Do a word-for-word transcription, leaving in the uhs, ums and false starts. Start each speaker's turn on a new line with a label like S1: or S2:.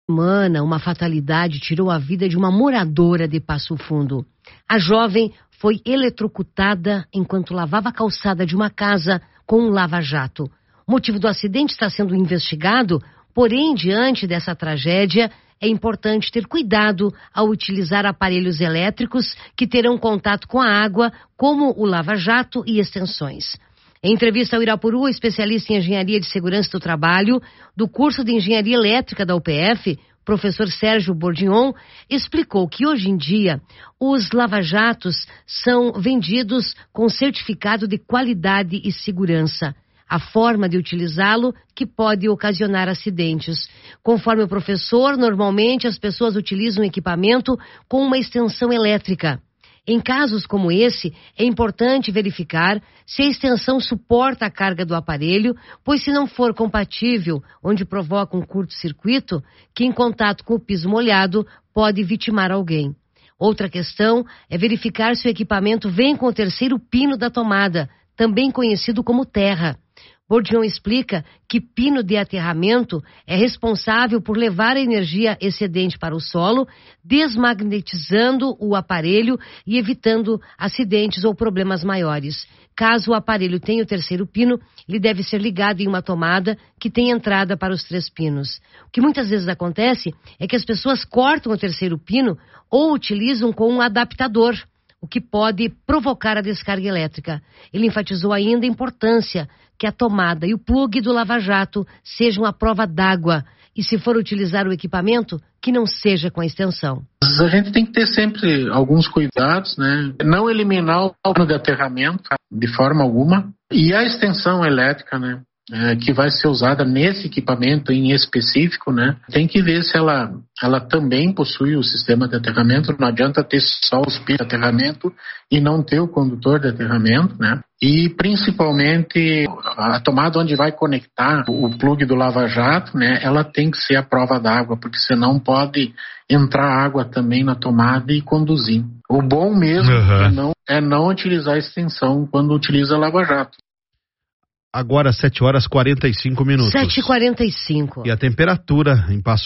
S1: Semana, uma fatalidade tirou a vida de uma moradora de Passo Fundo. A jovem foi eletrocutada enquanto lavava a calçada de uma casa com um lava-jato. O motivo do acidente está sendo investigado, porém, diante dessa tragédia, é importante ter cuidado ao utilizar aparelhos elétricos que terão contato com a água, como o lava-jato e extensões. Em entrevista ao Irapuru, especialista em Engenharia de Segurança do Trabalho, do curso de Engenharia Elétrica da U P F, professor Sérgio Bordignon, explicou que hoje em dia os lava-jatos são vendidos com certificado de qualidade e segurança. A forma de utilizá-lo que pode ocasionar acidentes. Conforme o professor, normalmente as pessoas utilizam o equipamento com uma extensão elétrica. Em casos como esse, é importante verificar se a extensão suporta a carga do aparelho, pois se não for compatível, onde provoca um curto-circuito, que em contato com o piso molhado pode vitimar alguém. Outra questão é verificar se o equipamento vem com o terceiro pino da tomada, também conhecido como terra. Bordignon explica que pino de aterramento é responsável por levar a energia excedente para o solo, desmagnetizando o aparelho e evitando acidentes ou problemas maiores. Caso o aparelho tenha o terceiro pino, ele deve ser ligado em uma tomada que tem entrada para os três pinos. O que muitas vezes acontece é que as pessoas cortam o terceiro pino ou utilizam com um adaptador, o que pode provocar a descarga elétrica. Ele enfatizou ainda a importância que a tomada e o plugue do lava-jato sejam à prova d'água e, se for utilizar o equipamento, que não seja com a extensão.
S2: A gente tem que ter sempre alguns cuidados, né? Não eliminar o pino de aterramento de forma alguma e a extensão elétrica, né? É, que vai ser usada nesse equipamento em específico, né? Tem que ver se ela, ela também possui o sistema de aterramento. Não adianta ter só os pinos de aterramento e não ter o condutor de aterramento, né? E principalmente a tomada onde vai conectar o plug do lava-jato, né? Ela tem que ser à prova d'água, porque senão pode entrar água também na tomada e conduzir. O bom mesmo uhum. é, não, é não utilizar a extensão quando utiliza lava-jato.
S3: Agora sete horas e quarenta e cinco minutos.
S1: sete e quarenta e cinco.
S3: E a temperatura em Passo